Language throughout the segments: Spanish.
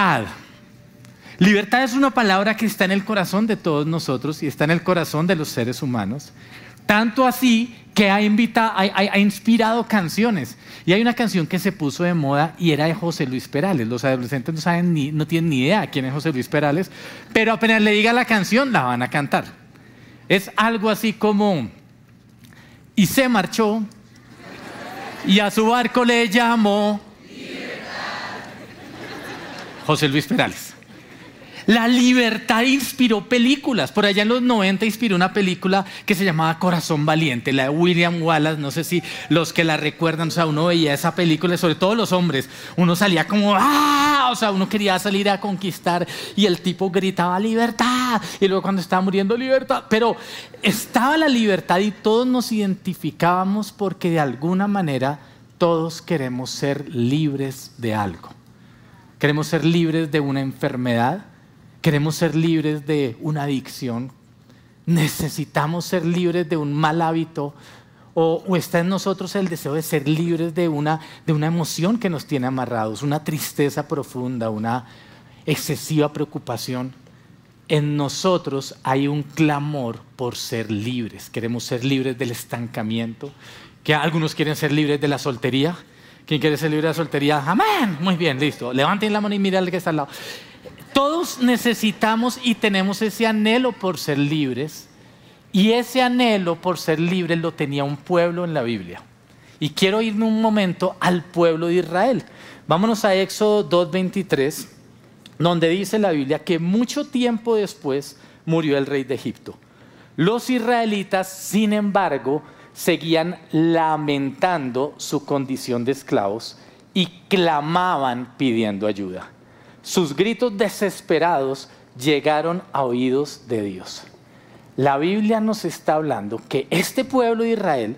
Libertad. Libertad es una palabra que está en el corazón de todos nosotros y está en el corazón de los seres humanos. Tanto así que ha inspirado canciones. Y hay una canción que se puso de moda y era de José Luis Perales. Los adolescentes no tienen ni idea quién es José Luis Perales, pero apenas le diga la canción, la van a cantar. Es algo así como: y se marchó, y a su barco le llamó José Luis Perales. La libertad inspiró películas. Por allá en los 90 inspiró una película que se llamaba Corazón Valiente, la de William Wallace. No sé si los que la recuerdan, o sea, uno veía esa película, sobre todo los hombres, uno salía como ¡ah! O sea, uno quería salir a conquistar y el tipo gritaba ¡libertad! Y luego cuando estaba muriendo, ¡libertad! Pero estaba la libertad y todos nos identificábamos porque de alguna manera todos queremos ser libres de algo. Queremos ser libres de una enfermedad. Queremos ser libres de una adicción, necesitamos ser libres de un mal hábito o está en nosotros el deseo de ser libres de una emoción que nos tiene amarrados, una tristeza profunda, una excesiva preocupación. En nosotros hay un clamor por ser libres. Queremos ser libres del estancamiento, que algunos quieren ser libres de la soltería. ¿Quién quiere ser libre de la soltería? ¡Amén! Muy bien, listo. Levanten la mano y miren al que está al lado. Todos necesitamos y tenemos ese anhelo por ser libres, y ese anhelo por ser libres lo tenía un pueblo en la Biblia. Y quiero irme un momento al pueblo de Israel. Vámonos a Éxodo 2:23, donde dice la Biblia que mucho tiempo después murió el rey de Egipto. Los israelitas, sin embargo, seguían lamentando su condición de esclavos y clamaban pidiendo ayuda. Sus gritos desesperados llegaron a oídos de Dios. La Biblia nos está hablando que este pueblo de Israel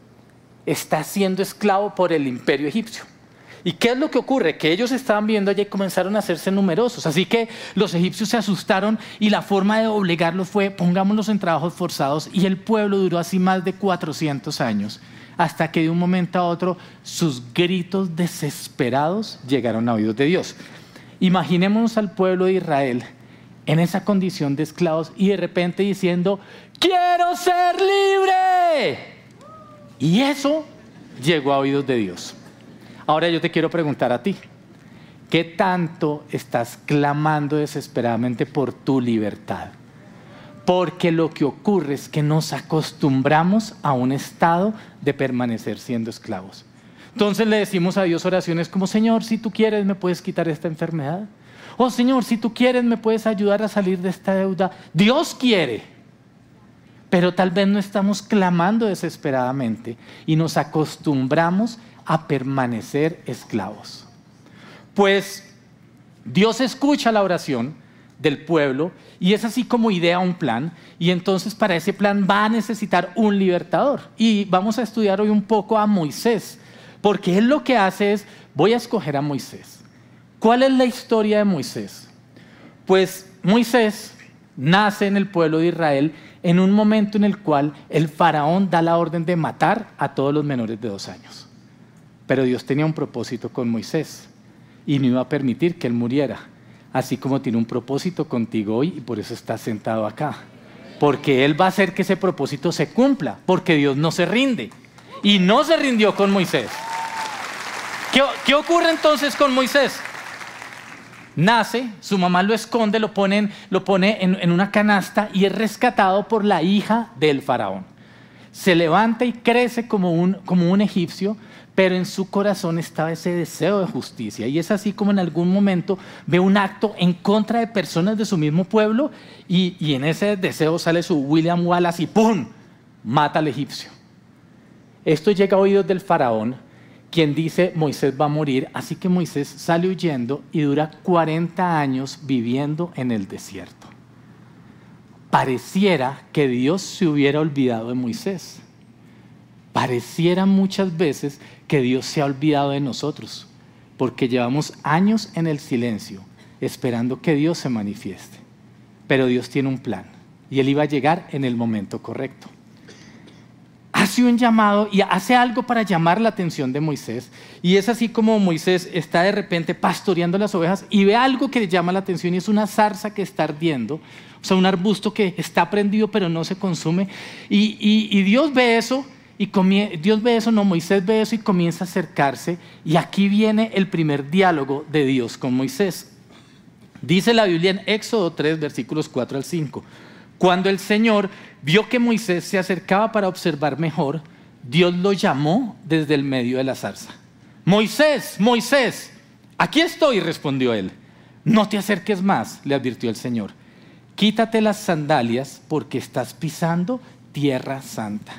está siendo esclavo por el imperio egipcio. ¿Y qué es lo que ocurre? Que ellos estaban viendo allá y comenzaron a hacerse numerosos. Así que los egipcios se asustaron y la forma de obligarlos fue: pongámoslos en trabajos forzados. Y el pueblo duró así más de 400 años. Hasta que de un momento a otro sus gritos desesperados llegaron a oídos de Dios. Imaginémonos al pueblo de Israel en esa condición de esclavos y de repente diciendo: ¡quiero ser libre! Y eso llegó a oídos de Dios. Ahora yo te quiero preguntar a ti: ¿qué tanto estás clamando desesperadamente por tu libertad? Porque lo que ocurre es que nos acostumbramos a un estado de permanecer siendo esclavos. Entonces le decimos a Dios oraciones como: Señor, si tú quieres me puedes quitar esta enfermedad. Oh Señor, si tú quieres me puedes ayudar a salir de esta deuda. Dios quiere, pero tal vez no estamos clamando desesperadamente y nos acostumbramos a permanecer esclavos. Pues Dios escucha la oración del pueblo y es así como idea un plan, y entonces para ese plan va a necesitar un libertador. Y vamos a estudiar hoy un poco a Moisés, porque él lo que hace es: voy a escoger a Moisés. ¿Cuál es la historia de Moisés? Pues Moisés nace en el pueblo de Israel en un momento en el cual el faraón da la orden de matar a todos los menores de 2 años. Pero Dios tenía un propósito con Moisés y no iba a permitir que él muriera. Así como tiene un propósito contigo hoy, y por eso estás sentado acá. Porque Él va a hacer que ese propósito se cumpla, porque Dios no se rinde. Y no se rindió con Moisés. ¿Qué ocurre entonces con Moisés? Nace, su mamá lo esconde, lo pone en una canasta y es rescatado por la hija del faraón. Se levanta y crece como un egipcio, pero en su corazón estaba ese deseo de justicia. Y es así como en algún momento ve un acto en contra de personas de su mismo pueblo y en ese deseo sale su William Wallace y ¡pum!, mata al egipcio. Esto llega a oídos del faraón, quien dice: Moisés va a morir. Así que Moisés sale huyendo y dura 40 años viviendo en el desierto. Pareciera que Dios se hubiera olvidado de Moisés. Pareciera muchas veces que Dios se ha olvidado de nosotros, porque llevamos años en el silencio, esperando que Dios se manifieste. Pero Dios tiene un plan, y Él iba a llegar en el momento correcto. hace un llamado y hace algo para llamar la atención de Moisés. Y es así como Moisés está de repente pastoreando las ovejas y ve algo que le llama la atención, y es una zarza que está ardiendo, o sea, un arbusto que está prendido pero no se consume. Y Dios ve eso, Moisés ve eso y comienza a acercarse. Y aquí viene el primer diálogo de Dios con Moisés. Dice la Biblia en Éxodo 3, versículos 4 al 5. Cuando el Señor vio que Moisés se acercaba para observar mejor, Dios lo llamó desde el medio de la zarza. Moisés, Moisés, aquí estoy, respondió él. No te acerques más, le advirtió el Señor. Quítate las sandalias porque estás pisando tierra santa.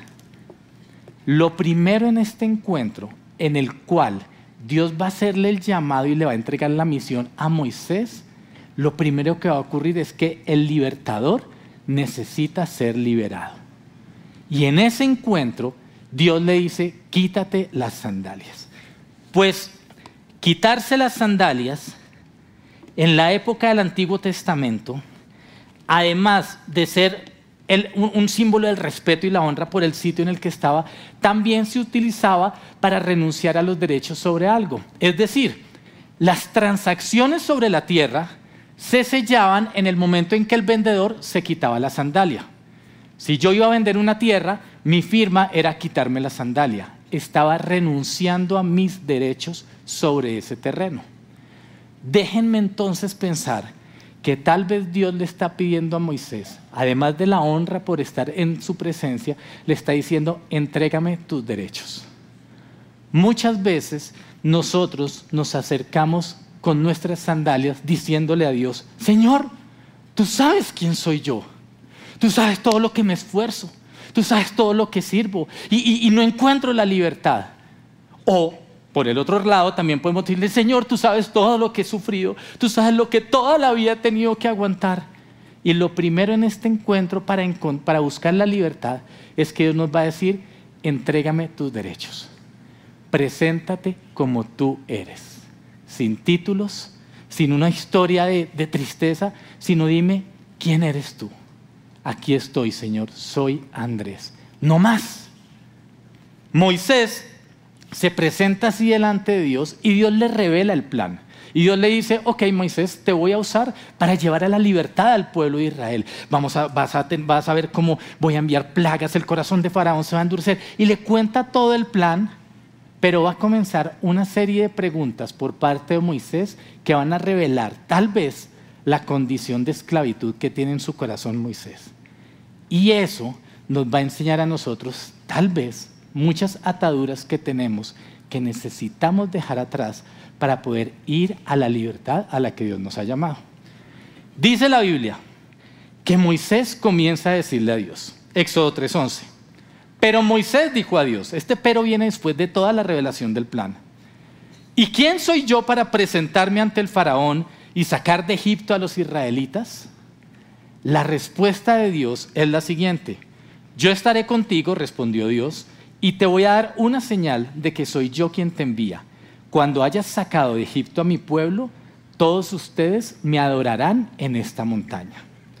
Lo primero en este encuentro en el cual Dios va a hacerle el llamado y le va a entregar la misión a Moisés, lo primero que va a ocurrir es que el libertador necesita ser liberado. Y en ese encuentro Dios le dice: quítate las sandalias. Pues quitarse las sandalias en la época del Antiguo Testamento, además de ser un símbolo del respeto y la honra por el sitio en el que estaba, también se utilizaba para renunciar a los derechos sobre algo. Es decir, las transacciones sobre la tierra se sellaban en el momento en que el vendedor se quitaba la sandalia. Si yo iba a vender una tierra, mi firma era quitarme la sandalia. Estaba renunciando a mis derechos sobre ese terreno. Déjenme entonces pensar que tal vez Dios le está pidiendo a Moisés, además de la honra por estar en su presencia, le está diciendo: entrégame tus derechos. Muchas veces nosotros nos acercamos con nuestras sandalias diciéndole a Dios: Señor, tú sabes quién soy yo, tú sabes todo lo que me esfuerzo, tú sabes todo lo que sirvo y no encuentro la libertad. O por el otro lado también podemos decirle: Señor, tú sabes todo lo que he sufrido, tú sabes lo que toda la vida he tenido que aguantar. Y lo primero en este encuentro para buscar la libertad es que Dios nos va a decir: entrégame tus derechos, preséntate como tú eres, sin títulos, sin una historia de tristeza, sino dime: ¿quién eres tú? Aquí estoy, Señor, soy Andrés, no más. Moisés se presenta así delante de Dios y Dios le revela el plan. Y Dios le dice: ok, Moisés, te voy a usar para llevar a la libertad al pueblo de Israel. Vas a ver cómo voy a enviar plagas, el corazón de Faraón se va a endurecer. Y le cuenta todo el plan, pero va a comenzar una serie de preguntas por parte de Moisés que van a revelar tal vez la condición de esclavitud que tiene en su corazón Moisés. Y eso nos va a enseñar a nosotros tal vez muchas ataduras que tenemos que necesitamos dejar atrás para poder ir a la libertad a la que Dios nos ha llamado. Dice la Biblia que Moisés comienza a decirle a Dios, Éxodo 3:11, pero Moisés dijo a Dios, este pero viene después de toda la revelación del plan: ¿y quién soy yo para presentarme ante el faraón y sacar de Egipto a los israelitas? La respuesta de Dios es la siguiente: yo estaré contigo, respondió Dios, y te voy a dar una señal de que soy yo quien te envía. Cuando hayas sacado de Egipto a mi pueblo, todos ustedes me adorarán en esta montaña.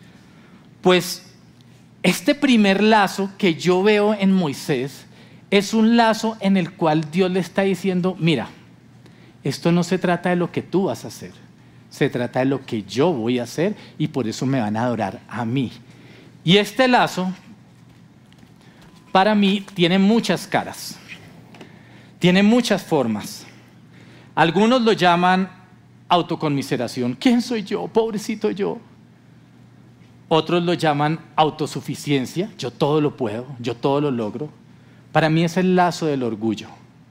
Pues este primer lazo que yo veo en Moisés es un lazo en el cual Dios le está diciendo: mira, esto no se trata de lo que tú vas a hacer, se trata de lo que yo voy a hacer, y por eso me van a adorar a mí. Y este lazo, para mí, tiene muchas caras, tiene muchas formas. Algunos lo llaman autoconmiseración. ¿Quién soy yo? Pobrecito yo. Otros lo llaman autosuficiencia. Yo todo lo puedo, yo todo lo logro. Para mí es el lazo del orgullo.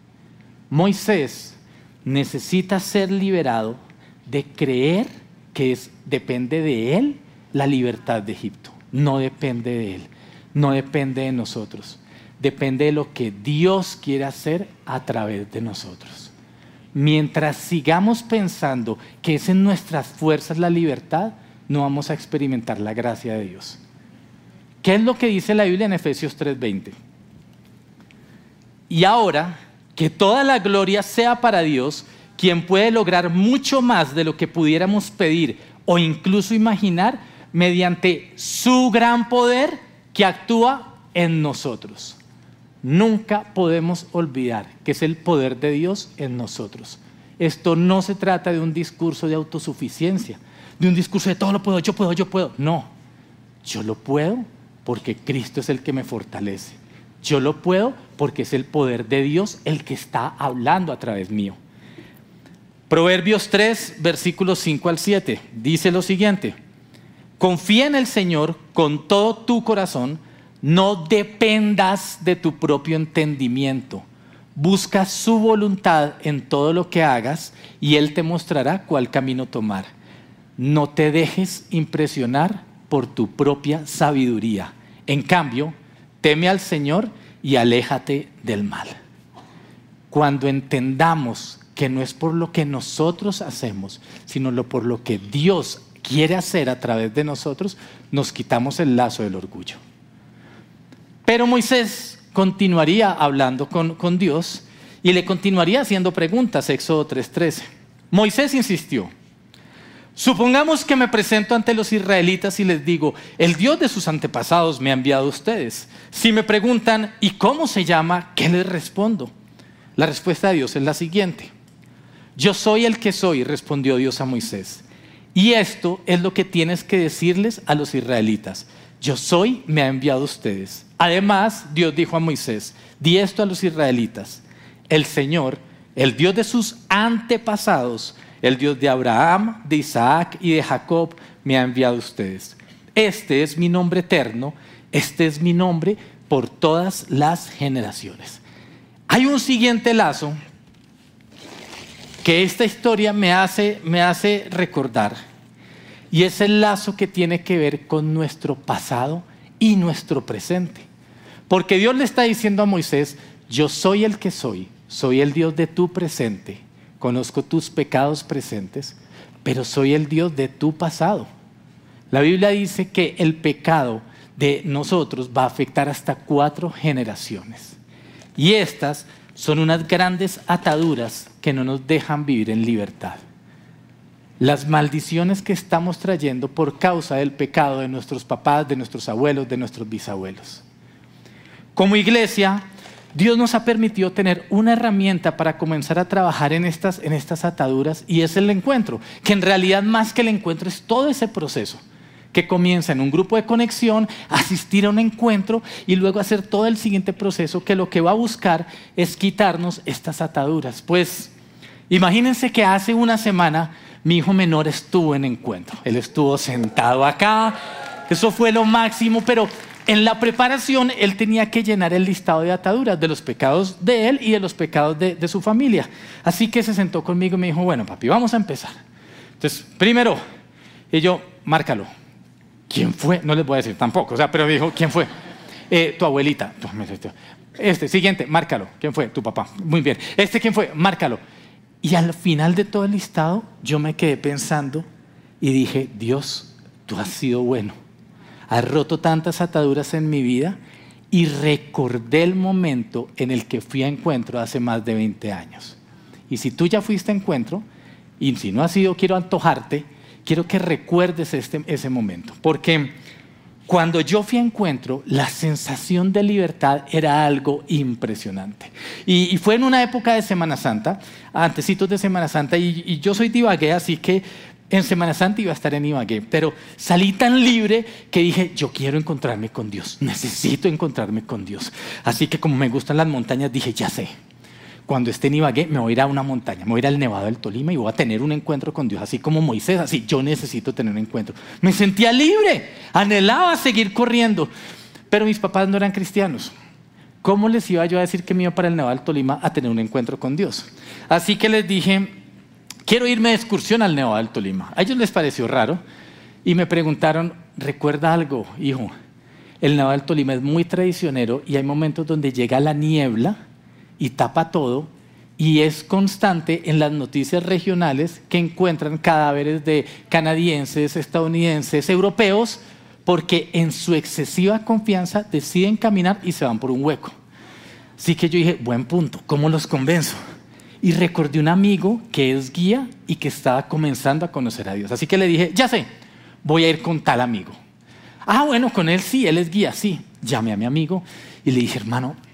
Moisés necesita ser liberado de creer que depende de él la libertad de Egipto. No depende de él, no depende de nosotros. Depende de lo que Dios quiere hacer a través de nosotros. Mientras sigamos pensando que es en nuestras fuerzas la libertad, no vamos a experimentar la gracia de Dios. ¿Qué es lo que dice la Biblia en Efesios 3:20? Y ahora, que toda la gloria sea para Dios, quien puede lograr mucho más de lo que pudiéramos pedir o incluso imaginar, mediante su gran poder que actúa en nosotros. nunca podemos olvidar que es el poder de Dios en nosotros. Esto no se trata de un discurso de autosuficiencia, de un discurso de todo lo puedo, yo puedo, yo puedo. No, yo lo puedo porque Cristo es el que me fortalece. Yo lo puedo porque es el poder de Dios el que está hablando a través mío. Proverbios 3, versículos 5 al 7, dice lo siguiente: confía en el Señor con todo tu corazón, no dependas de tu propio entendimiento. Busca su voluntad en todo lo que hagas y Él te mostrará cuál camino tomar. No te dejes impresionar por tu propia sabiduría. En cambio, teme al Señor y aléjate del mal. Cuando entendamos que no es por lo que nosotros hacemos, sino por lo que Dios quiere hacer a través de nosotros, nos quitamos el lazo del orgullo. Pero Moisés continuaría hablando con Dios y le continuaría haciendo preguntas. Éxodo 3:13. Moisés insistió: supongamos que me presento ante los israelitas y les digo, el Dios de sus antepasados me ha enviado a ustedes. Si me preguntan, ¿y cómo se llama?, ¿qué les respondo? La respuesta de Dios es la siguiente: yo soy el que soy, respondió Dios a Moisés. Y esto es lo que tienes que decirles a los israelitas: yo soy, me ha enviado a ustedes. Además, Dios dijo a Moisés: di esto a los israelitas: el Señor, el Dios de sus antepasados, el Dios de Abraham, de Isaac y de Jacob, me ha enviado a ustedes. Este es mi nombre eterno, este es mi nombre por todas las generaciones. Hay un siguiente lazo que esta historia me hace recordar, y es el lazo que tiene que ver con nuestro pasado y nuestro presente. Porque Dios le está diciendo a Moisés: yo soy el que soy el Dios de tu presente, conozco tus pecados presentes, pero soy el Dios de tu pasado. La Biblia dice que el pecado de nosotros va a afectar hasta 4 generaciones. Y estas son unas grandes ataduras que no nos dejan vivir en libertad. Las maldiciones que estamos trayendo por causa del pecado de nuestros papás, de nuestros abuelos, de nuestros bisabuelos. Como iglesia, Dios nos ha permitido tener una herramienta para comenzar a trabajar en estas ataduras, y es el encuentro, que en realidad más que el encuentro es todo ese proceso que comienza en un grupo de conexión, asistir a un encuentro y luego hacer todo el siguiente proceso, que lo que va a buscar es quitarnos estas ataduras. Pues imagínense que hace una semana mi hijo menor estuvo en encuentro. Él estuvo sentado acá, eso fue lo máximo, pero en la preparación él tenía que llenar el listado de ataduras, de los pecados de él y de los pecados de su familia. Así que se sentó conmigo y me dijo: bueno, papi, vamos a empezar. Entonces, primero, y yo: márcalo. ¿Quién fue? No les voy a decir tampoco, pero me dijo: ¿quién fue? Tu abuelita. Siguiente, márcalo. ¿Quién fue? Tu papá. Muy bien. ¿Quién fue? Márcalo. Y al final de todo el listado, yo me quedé pensando y dije: Dios, tú has sido bueno. Has roto tantas ataduras en mi vida. Y recordé el momento en el que fui a encuentro hace más de 20 años. Y si tú ya fuiste a encuentro, y si no has ido, quiero antojarte, quiero que recuerdes ese momento. Porque cuando yo fui a encuentro, la sensación de libertad era algo impresionante. Y fue en una época de Semana Santa, antecitos de Semana Santa, y yo soy de Ibagué, así que en Semana Santa iba a estar en Ibagué, pero salí tan libre que dije: yo quiero encontrarme con Dios, necesito encontrarme con Dios. Así que como me gustan las montañas, dije: ya sé, cuando esté en Ibagué me voy a ir a una montaña, me voy a ir al Nevado del Tolima y voy a tener un encuentro con Dios, así como Moisés. Así yo necesito tener un encuentro. Me sentía libre, anhelaba seguir corriendo, pero mis papás no eran cristianos. ¿Cómo les iba yo a decir que me iba para el Nevado del Tolima a tener un encuentro con Dios? Así que les dije: quiero irme de excursión al Nevado del Tolima. A ellos les pareció raro y me preguntaron: ¿recuerda algo, hijo? El Nevado del Tolima es muy traicionero y hay momentos donde llega la niebla y tapa todo, y es constante en las noticias regionales que encuentran cadáveres de canadienses, estadounidenses, europeos, porque en su excesiva confianza deciden caminar y se van por un hueco. Así que yo dije: buen punto, ¿cómo los convenzo? Y recordé un amigo que es guía y que estaba comenzando a conocer a Dios. Así que le dije: ya sé, voy a ir con tal amigo. Ah, bueno, con él sí, él es guía, sí. Llamé a mi amigo y le dije: hermano,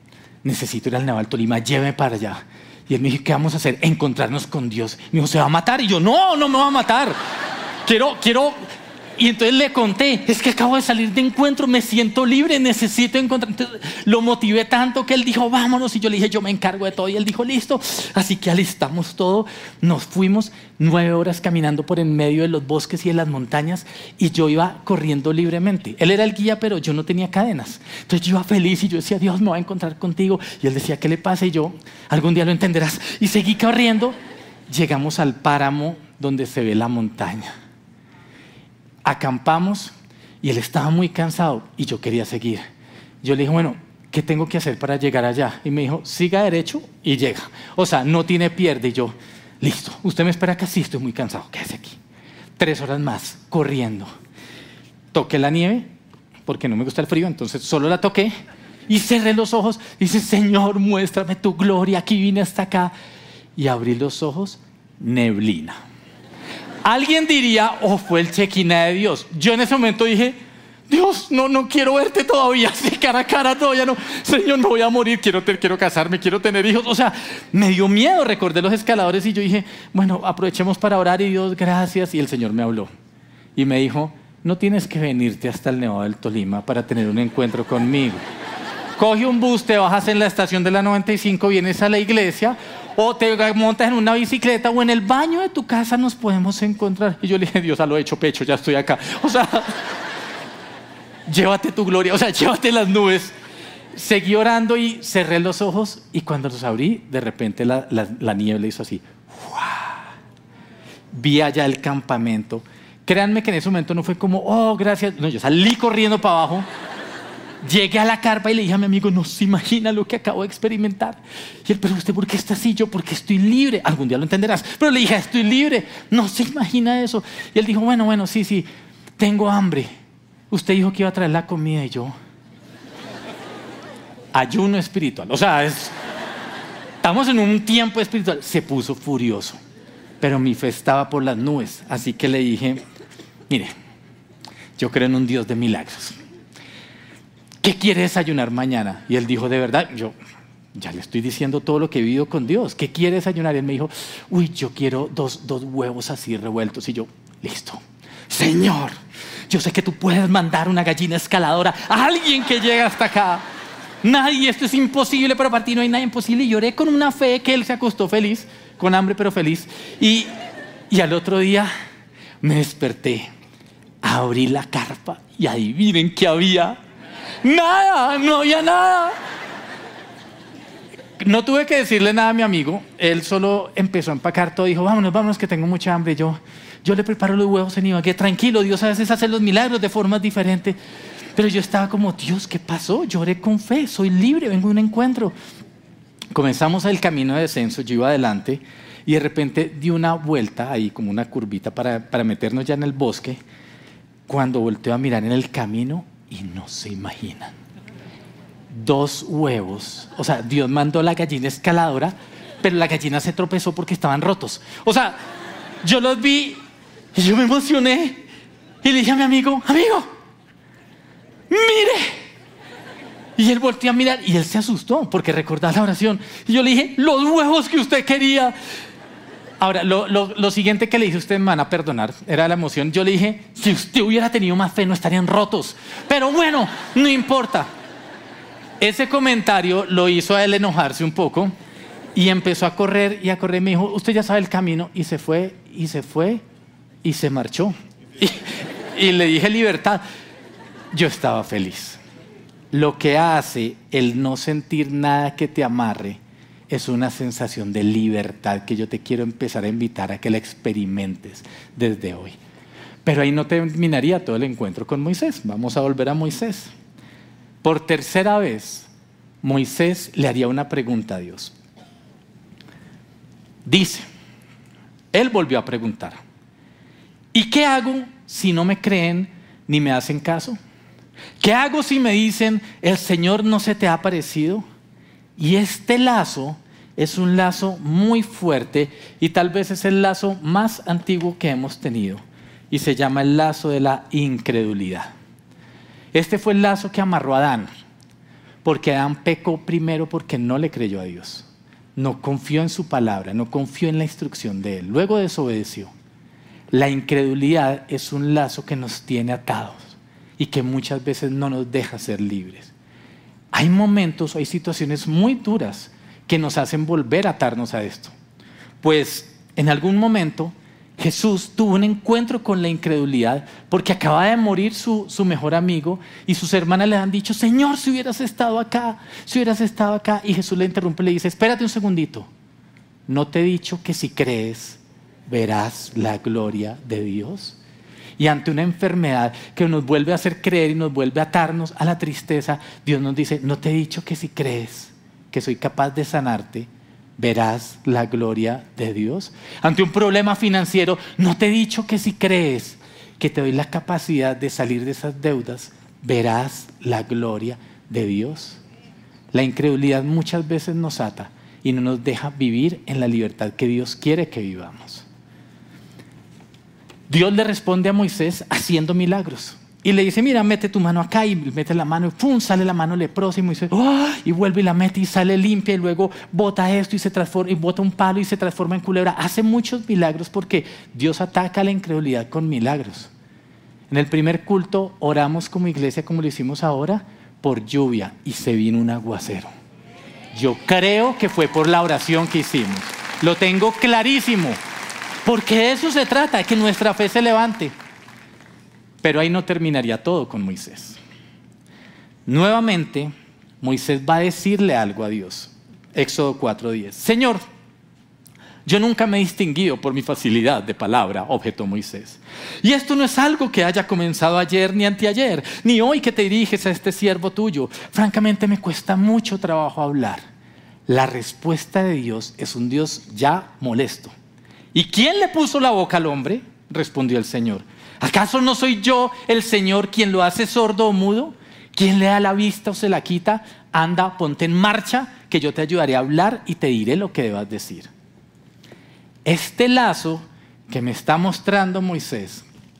necesito ir al Nevado del Tolima, lléveme para allá. Y él me dijo, ¿qué vamos a hacer? Encontrarnos con Dios. Me dijo, ¿se va a matar? Y yo, no me va a matar. Quiero. Y entonces le conté, es que acabo de salir de encuentro, me siento libre, necesito encontrar. Entonces lo motivé tanto que él dijo, vámonos. Y yo le dije, yo me encargo de todo. Y él dijo, listo. Así que alistamos todo. Nos fuimos 9 horas caminando por en medio de los bosques y de las montañas. Y yo iba corriendo libremente. Él era el guía, pero yo no tenía cadenas. Entonces yo iba feliz y yo decía, Dios, me va a encontrar contigo. Y él decía, ¿qué le pasa? Y yo, algún día lo entenderás. Y seguí corriendo. Llegamos al páramo donde se ve la montaña. Acampamos y él estaba muy cansado y yo quería seguir. Yo le dije, bueno, ¿qué tengo que hacer para llegar allá? Y me dijo, siga derecho y llega. O sea, no tiene pierde. Y yo, listo, usted me espera acá, sí, estoy muy cansado, quédese aquí. 3 horas más, corriendo. Toqué la nieve, porque no me gusta el frío, entonces solo la toqué y cerré los ojos. Dice, Señor, muéstrame tu gloria, aquí vine hasta acá. Y abrí los ojos, neblina. Alguien diría, fue el Shekinah de Dios. Yo en ese momento dije, Dios, no quiero verte todavía, así cara a cara todavía no. Señor, me voy a morir, quiero casarme, quiero tener hijos. O sea, me dio miedo, recordé los escaladores y yo dije, bueno, aprovechemos para orar y Dios, gracias. Y el Señor me habló y me dijo, no tienes que venirte hasta el Nevado del Tolima para tener un encuentro conmigo. Coge un bus, te bajas en la estación de la 95, vienes a la iglesia o te montas en una bicicleta o en el baño de tu casa nos podemos encontrar. Y yo le dije, Dios, a lo hecho pecho, ya estoy acá. O sea, llévate tu gloria, o sea, llévate las nubes. Seguí orando y cerré los ojos y cuando los abrí, de repente la niebla hizo así. ¡Uah! Vi allá el campamento. Créanme que en ese momento no fue como, gracias. No, yo salí corriendo para abajo. Llegué a la carpa y le dije a mi amigo, no se imagina lo que acabo de experimentar. Y él, pero usted, ¿por qué está así? Yo, porque estoy libre. Algún día lo entenderás. Pero le dije, estoy libre. No se imagina eso. Y él dijo, bueno, sí, tengo hambre. Usted dijo que iba a traer la comida y yo. Ayuno espiritual. O sea, estamos en un tiempo espiritual. Se puso furioso. Pero mi fe estaba por las nubes. Así que le dije, mire, yo creo en un Dios de milagros. ¿Qué quiere desayunar mañana? Y él dijo, ¿de verdad? Yo ya le estoy diciendo todo lo que he vivido con Dios. ¿Qué quiere desayunar? Y él me dijo, yo quiero dos huevos así revueltos. Y yo, listo. Señor, yo sé que tú puedes mandar una gallina escaladora a alguien que llegue hasta acá. Nadie, esto es imposible, pero para ti no hay nada imposible. Y lloré con una fe que él se acostó feliz, con hambre pero feliz. Y al otro día me desperté, abrí la carpa y adivinen qué había. Nada, no había nada. No tuve que decirle nada a mi amigo. Él solo empezó a empacar todo. Dijo, vámonos que tengo mucha hambre. Yo le preparo los huevos en Ibagué. Tranquilo, Dios a veces hace los milagros de formas diferentes. Pero yo estaba como, Dios, ¿qué pasó? Lloré con fe, soy libre, vengo a un encuentro. Comenzamos el camino de descenso, yo iba adelante y de repente di una vuelta ahí como una curvita para meternos ya en el bosque. Cuando volteo a mirar en el camino y no se imaginan, 2 huevos. O sea, Dios mandó la gallina escaladora, pero la gallina se tropezó porque estaban rotos. O sea, yo los vi y yo me emocioné y le dije a mi amigo, mire. Y él volteó a mirar y él se asustó porque recordaba la oración. Y yo le dije, los huevos que usted quería. Ahora, lo siguiente que le dije, ustedes me van a perdonar, era la emoción. Yo le dije, si usted hubiera tenido más fe no estarían rotos. Pero bueno, no importa. Ese comentario lo hizo a él enojarse un poco y empezó a correr y a correr. Me dijo, usted ya sabe el camino. Y se fue y se marchó. Y le dije, libertad. Yo estaba feliz. Lo que hace el no sentir nada que te amarre es una sensación de libertad que yo te quiero empezar a invitar a que la experimentes desde hoy. Pero ahí no terminaría todo el encuentro con Moisés. Vamos a volver a Moisés. Por tercera vez, Moisés le haría una pregunta a Dios. Dice, él volvió a preguntar, ¿y qué hago si no me creen ni me hacen caso? ¿Qué hago si me dicen, el Señor no se te ha aparecido? Y este lazo es un lazo muy fuerte y tal vez es el lazo más antiguo que hemos tenido y se llama el lazo de la incredulidad. Este fue el lazo que amarró a Adán. Porque Adán pecó primero porque no le creyó a Dios. No confió en su palabra, no confió en la instrucción de Él. Luego desobedeció. La incredulidad es un lazo que nos tiene atados y que muchas veces no nos deja ser libres. Hay momentos, hay situaciones muy duras que nos hacen volver a atarnos a esto. Pues en algún momento Jesús tuvo un encuentro con la incredulidad porque acaba de morir su mejor amigo y sus hermanas le han dicho: Señor, si hubieras estado acá, si hubieras estado acá. Y Jesús le interrumpe y le dice: espérate un segundito, ¿no te he dicho que si crees verás la gloria de Dios? Y ante una enfermedad que nos vuelve a hacer creer y nos vuelve a atarnos a la tristeza, Dios nos dice: ¿no te he dicho que si crees que soy capaz de sanarte, verás la gloria de Dios? Ante un problema financiero, ¿no te he dicho que si crees que te doy la capacidad de salir de esas deudas, verás la gloria de Dios? La incredulidad muchas veces nos ata y no nos deja vivir en la libertad que Dios quiere que vivamos. Dios le responde a Moisés haciendo milagros y le dice: mira, mete tu mano acá, y mete la mano y ¡pum!, sale la mano leprosa, y Moisés y vuelve y la mete y sale limpia, y luego bota esto y se transforma, y bota un palo y se transforma en culebra. Hace muchos milagros porque Dios ataca la incredulidad con milagros. En el primer culto oramos como iglesia, como lo hicimos ahora, por lluvia, y se vino un aguacero. Yo creo que fue por la oración que hicimos, lo tengo clarísimo, porque de eso se trata, que nuestra fe se levante. Pero ahí no terminaría todo con Moisés. Nuevamente, Moisés va a decirle algo a Dios. Éxodo 4:10. Señor, yo nunca me he distinguido por mi facilidad de palabra, objetó Moisés. Y esto no es algo que haya comenzado ayer ni anteayer, ni hoy que te diriges a este siervo tuyo. Francamente me cuesta mucho trabajo hablar. La respuesta de Dios es un Dios ya molesto. ¿Y quién le puso la boca al hombre?, respondió el Señor. ¿Acaso no soy yo el Señor quien lo hace sordo o mudo? ¿Quién le da la vista o se la quita? Anda, ponte en marcha, que yo te ayudaré a hablar y te diré lo que debas decir. Este lazo que me está mostrando Moisés,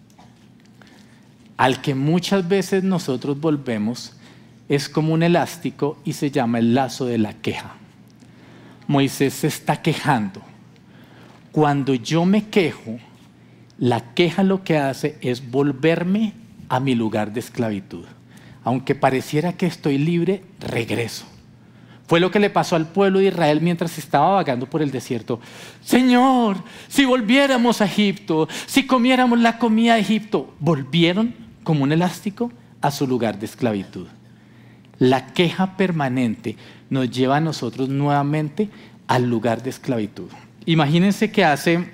al que muchas veces nosotros volvemos, es como un elástico y se llama el lazo de la queja. Moisés se está quejando. Cuando yo me quejo, la queja lo que hace es volverme a mi lugar de esclavitud. Aunque pareciera que estoy libre, regreso. Fue lo que le pasó al pueblo de Israel mientras estaba vagando por el desierto. Señor, si volviéramos a Egipto, si comiéramos la comida de Egipto. Volvieron como un elástico a su lugar de esclavitud. La queja permanente nos lleva a nosotros nuevamente al lugar de esclavitud. Imagínense que hace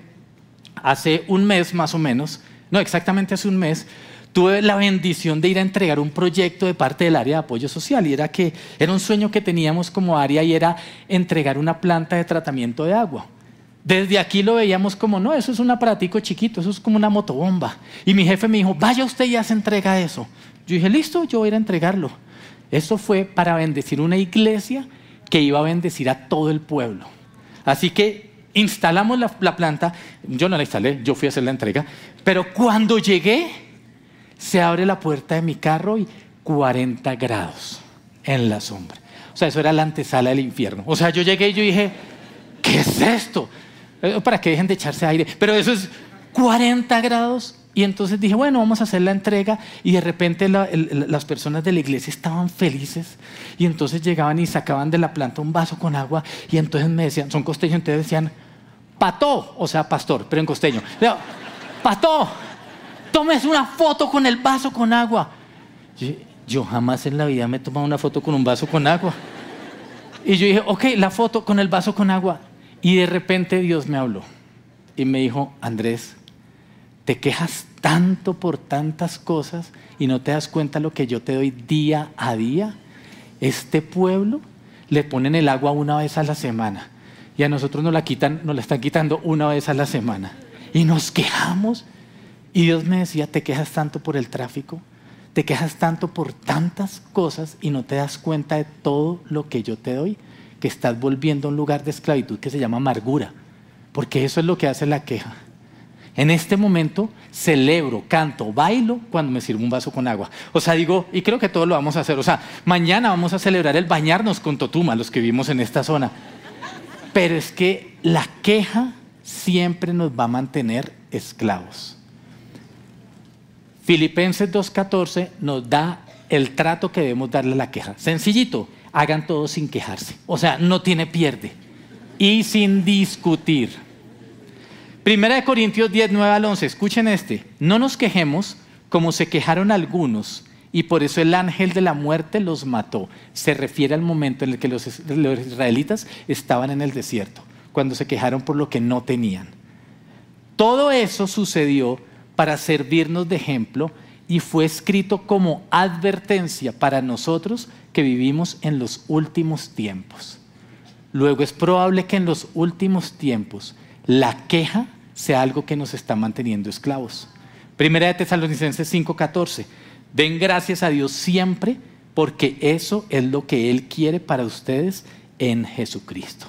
un mes más o menos, no exactamente hace un mes, tuve la bendición de ir a entregar un proyecto de parte del área de apoyo social, y era un sueño que teníamos como área, y era entregar una planta de tratamiento de agua. Desde aquí lo veíamos como: no, eso es un aparatico chiquito, eso es como una motobomba. Y mi jefe me dijo: vaya usted y se entrega eso. Yo dije: listo, yo voy a ir a entregarlo. Eso fue para bendecir una iglesia que iba a bendecir a todo el pueblo. Así que instalamos la planta. Yo no la instalé, yo fui a hacer la entrega. Pero cuando llegué, se abre la puerta de mi carro y 40 grados en la sombra. O sea, eso era la antesala del infierno. O sea, yo llegué y yo dije: ¿qué es esto? Para que dejen de echarse aire. Pero eso es 40 grados. Y entonces dije: bueno, vamos a hacer la entrega. Y de repente las personas de la iglesia estaban felices. Y entonces llegaban y sacaban de la planta un vaso con agua. Y entonces me decían, son costeños, entonces decían: Pató, o sea, pastor, pero en costeño. Pató, tómese una foto con el vaso con agua. Yo jamás en la vida me he tomado una foto con un vaso con agua. Y yo dije: ok, la foto con el vaso con agua. Y de repente Dios me habló y me dijo: Andrés, te quejas tanto por tantas cosas y no te das cuenta lo que yo te doy día a día. Este pueblo le ponen el agua una vez a la semana y a nosotros nos la están quitando una vez a la semana. Y nos quejamos. Y Dios me decía: te quejas tanto por el tráfico, te quejas tanto por tantas cosas y no te das cuenta de todo lo que yo te doy, que estás volviendo a un lugar de esclavitud que se llama amargura, porque eso es lo que hace la queja. En este momento celebro, canto, bailo cuando me sirvo un vaso con agua. O sea, digo, y creo que todos lo vamos a hacer. O sea, mañana vamos a celebrar el bañarnos con totuma, los que vivimos en esta zona. Pero es que la queja siempre nos va a mantener esclavos. Filipenses 2:14 nos da el trato que debemos darle a la queja. Sencillito, hagan todo sin quejarse. O sea, no tiene pierde. Y sin discutir. Primera de Corintios 10, 9 al 11, escuchen este. No nos quejemos como se quejaron algunos y por eso el ángel de la muerte los mató. Se refiere al momento en el que los israelitas estaban en el desierto, cuando se quejaron por lo que no tenían. Todo eso sucedió para servirnos de ejemplo y fue escrito como advertencia para nosotros que vivimos en los últimos tiempos. Luego es probable que en los últimos tiempos la queja sea algo que nos está manteniendo esclavos. Primera de Tesalonicenses 5:14. Den gracias a Dios siempre porque eso es lo que Él quiere para ustedes en Jesucristo.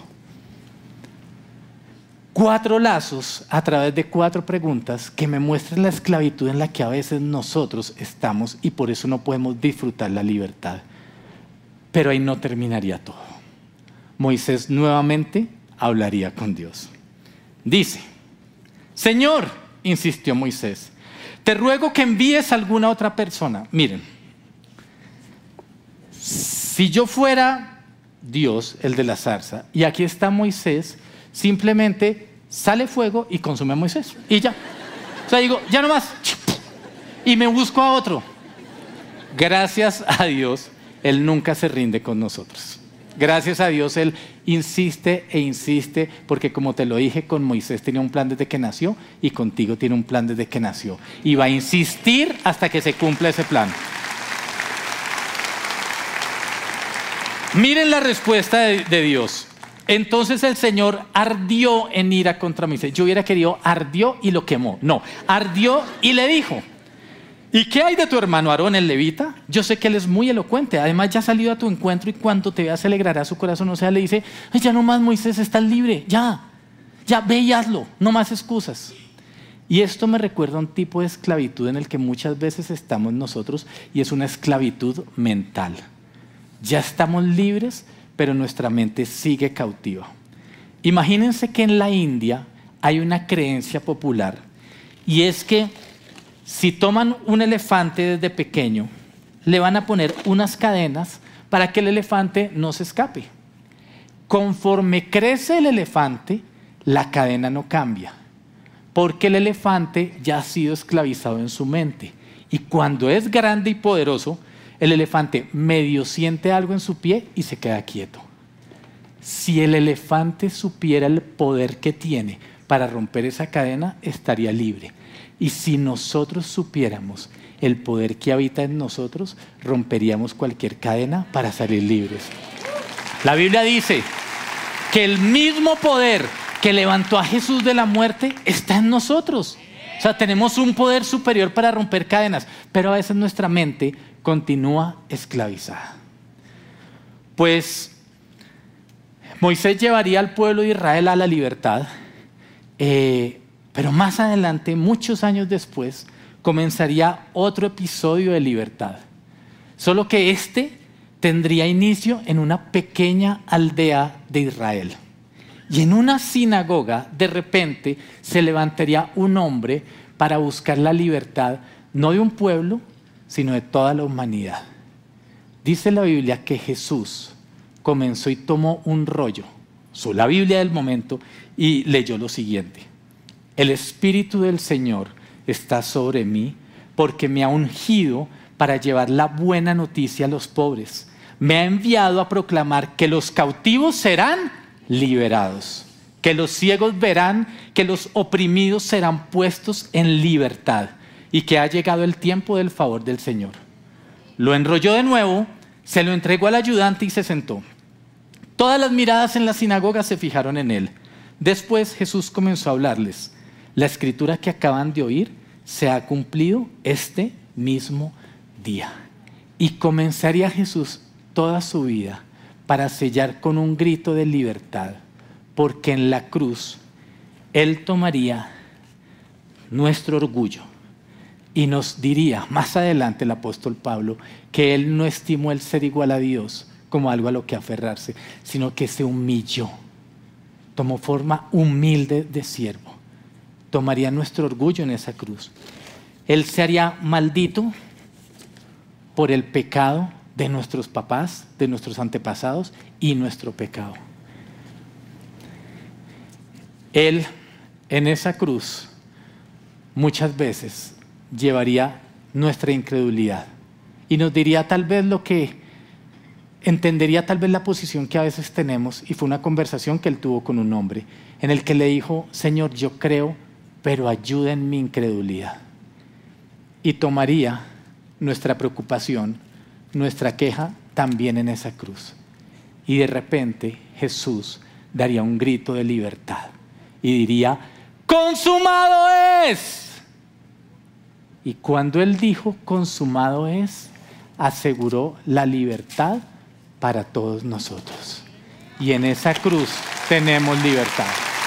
4 lazos a través de 4 preguntas que me muestran la esclavitud en la que a veces nosotros estamos y por eso no podemos disfrutar la libertad. Pero ahí no terminaría todo. Moisés nuevamente hablaría con Dios. Dice, Señor, insistió Moisés, te ruego que envíes a alguna otra persona. Miren, si yo fuera Dios, el de la zarza, y aquí está Moisés, simplemente sale fuego y consume a Moisés. Y ya. O sea, digo, ya no más. Y me busco a otro. Gracias a Dios, Él nunca se rinde con nosotros. Gracias a Dios, Él insiste e insiste, porque como te lo dije, con Moisés tenía un plan desde que nació y contigo tiene un plan desde que nació. Y va a insistir hasta que se cumpla ese plan. Miren la respuesta de Dios. Entonces el Señor ardió en ira contra Moisés. Yo hubiera querido ardió y lo quemó. No, ardió y le dijo, ¿y qué hay de tu hermano Aarón, el levita? Yo sé que él es muy elocuente. Además ya ha salido a tu encuentro y cuando te vea se alegrará su corazón. O sea, le dice, ay, ya no más Moisés, estás libre. Ya ve y hazlo. No más excusas. Y esto me recuerda a un tipo de esclavitud en el que muchas veces estamos nosotros y es una esclavitud mental. Ya estamos libres, pero nuestra mente sigue cautiva. Imagínense que en la India hay una creencia popular y es que si toman un elefante desde pequeño, le van a poner unas cadenas para que el elefante no se escape. Conforme crece el elefante, la cadena no cambia, porque el elefante ya ha sido esclavizado en su mente. Y cuando es grande y poderoso, el elefante medio siente algo en su pie y se queda quieto. Si el elefante supiera el poder que tiene para romper esa cadena, estaría libre. Y si nosotros supiéramos el poder que habita en nosotros, romperíamos cualquier cadena para salir libres. La Biblia dice que el mismo poder que levantó a Jesús de la muerte está en nosotros. O sea, tenemos un poder superior para romper cadenas, pero a veces nuestra mente continúa esclavizada. Pues Moisés llevaría al pueblo de Israel a la libertad, pero más adelante, muchos años después, comenzaría otro episodio de libertad. Solo que este tendría inicio en una pequeña aldea de Israel. Y en una sinagoga, de repente, se levantaría un hombre para buscar la libertad, no de un pueblo, sino de toda la humanidad. Dice la Biblia que Jesús comenzó y tomó un rollo, usó la Biblia del momento y leyó lo siguiente: el Espíritu del Señor está sobre mí porque me ha ungido para llevar la buena noticia a los pobres. Me ha enviado a proclamar que los cautivos serán liberados, que los ciegos verán, que los oprimidos serán puestos en libertad y que ha llegado el tiempo del favor del Señor. Lo enrolló de nuevo, se lo entregó al ayudante y se sentó. Todas las miradas en la sinagoga se fijaron en él. Después Jesús comenzó a hablarles. La escritura que acaban de oír se ha cumplido este mismo día. Y comenzaría Jesús toda su vida para sellar con un grito de libertad, porque en la cruz Él tomaría nuestro orgullo. Y nos diría más adelante el apóstol Pablo que él no estimó el ser igual a Dios como algo a lo que aferrarse, sino que se humilló, tomó forma humilde de siervo, tomaría nuestro orgullo en esa cruz. Él se haría maldito por el pecado de nuestros papás, de nuestros antepasados y nuestro pecado. Él en esa cruz muchas veces llevaría nuestra incredulidad y nos diría tal vez lo que entendería, tal vez la posición que a veces tenemos, y fue una conversación que él tuvo con un hombre en el que le dijo: Señor, yo creo, pero ayuda en mi incredulidad. Y tomaría nuestra preocupación, nuestra queja también en esa cruz. Y de repente Jesús daría un grito de libertad y diría: ¡consumado es! Y cuando él dijo consumado es, aseguró la libertad para todos nosotros. Y en esa cruz tenemos libertad.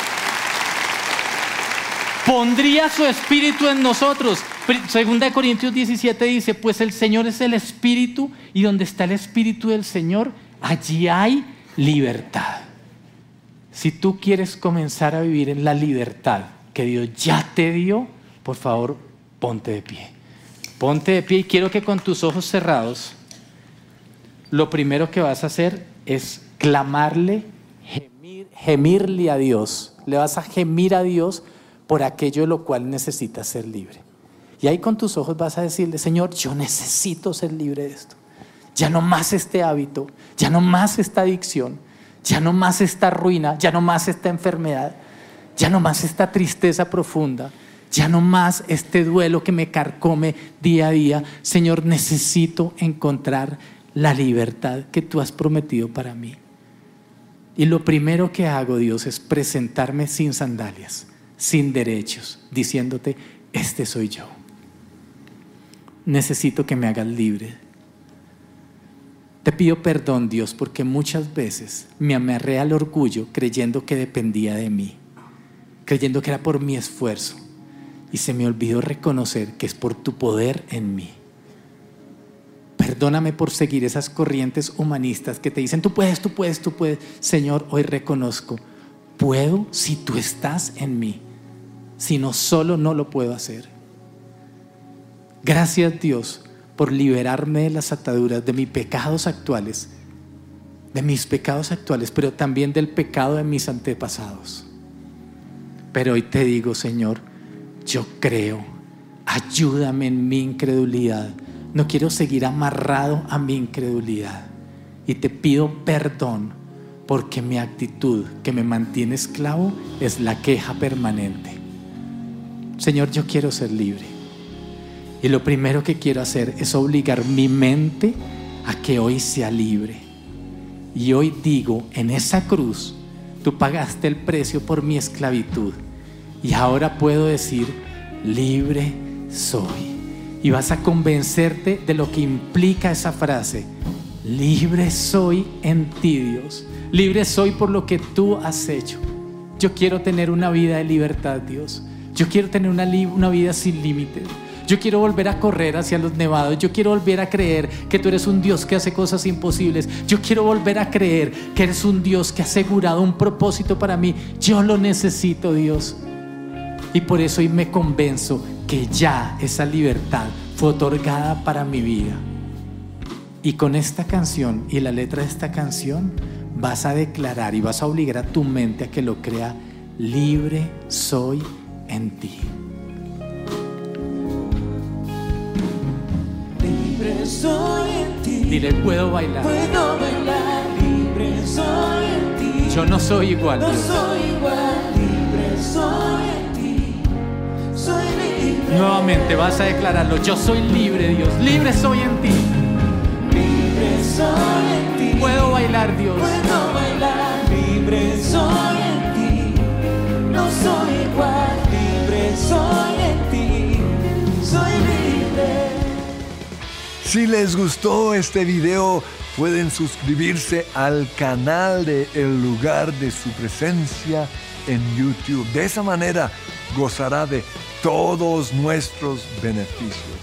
Pondría su espíritu en nosotros. 2 Corintios 17 dice: pues el Señor es el espíritu, y donde está el espíritu del Señor, allí hay libertad. Si tú quieres comenzar a vivir en la libertad que Dios ya te dio, por favor, ponte de pie. Ponte de pie, y quiero que con tus ojos cerrados, lo primero que vas a hacer es clamarle, gemirle a Dios. Le vas a gemir a Dios por aquello de lo cual necesitas ser libre. Y ahí con tus ojos vas a decirle: Señor, yo necesito ser libre de esto. Ya no más este hábito, ya no más esta adicción, ya no más esta ruina, ya no más esta enfermedad, ya no más esta tristeza profunda, ya no más este duelo que me carcome día a día. Señor, necesito encontrar la libertad que tú has prometido para mí. Y lo primero que hago, Dios, es presentarme sin sandalias, sin derechos, diciéndote: este soy yo. Necesito que me hagas libre. Te pido perdón, Dios, porque muchas veces me amarré al orgullo creyendo que dependía de mí, creyendo que era por mi esfuerzo, y se me olvidó reconocer que es por tu poder en mí. Perdóname por seguir esas corrientes humanistas que te dicen: tú puedes, tú puedes, tú puedes. Señor, hoy reconozco: puedo si tú estás en mí. Si no, solo no lo puedo hacer. Gracias, Dios, por liberarme de las ataduras de mis pecados actuales, pero también del pecado de mis antepasados. Pero hoy te digo: Señor, yo creo, ayúdame en mi incredulidad. No quiero seguir amarrado a mi incredulidad. Y te pido perdón porque mi actitud que me mantiene esclavo es la queja permanente. Señor, yo quiero ser libre. Y lo primero que quiero hacer es obligar mi mente a que hoy sea libre. Y hoy digo: en esa cruz tú pagaste el precio por mi esclavitud. Y ahora puedo decir: libre soy. Y vas a convencerte de lo que implica esa frase: libre soy en ti, Dios. Libre soy por lo que tú has hecho. Yo quiero tener una vida de libertad, Dios. Yo quiero tener una vida sin límites. Yo quiero volver a correr hacia los nevados. Yo quiero volver a creer que tú eres un Dios que hace cosas imposibles. Yo quiero volver a creer que eres un Dios que ha asegurado un propósito para mí. Yo lo necesito, Dios. Y por eso hoy me convenzo que ya esa libertad fue otorgada para mi vida. Y con esta canción y la letra de esta canción vas a declarar y vas a obligar a tu mente a que lo crea: libre soy en ti. Libre soy en ti. Dile: puedo bailar. Puedo bailar. Libre soy en ti. Yo no soy igual, No Dios. soy igual. Libre soy en ti. Soy libre. Nuevamente vas a declararlo: yo soy libre, Dios. Libre soy en ti. Libre soy en ti. Puedo bailar, Dios. Puedo bailar. Libre soy en ti. No soy igual. Libre soy en ti. Soy libre. Si les gustó este video, pueden suscribirse al canal de El Lugar de Su Presencia en YouTube. De esa manera gozará de todos nuestros beneficios.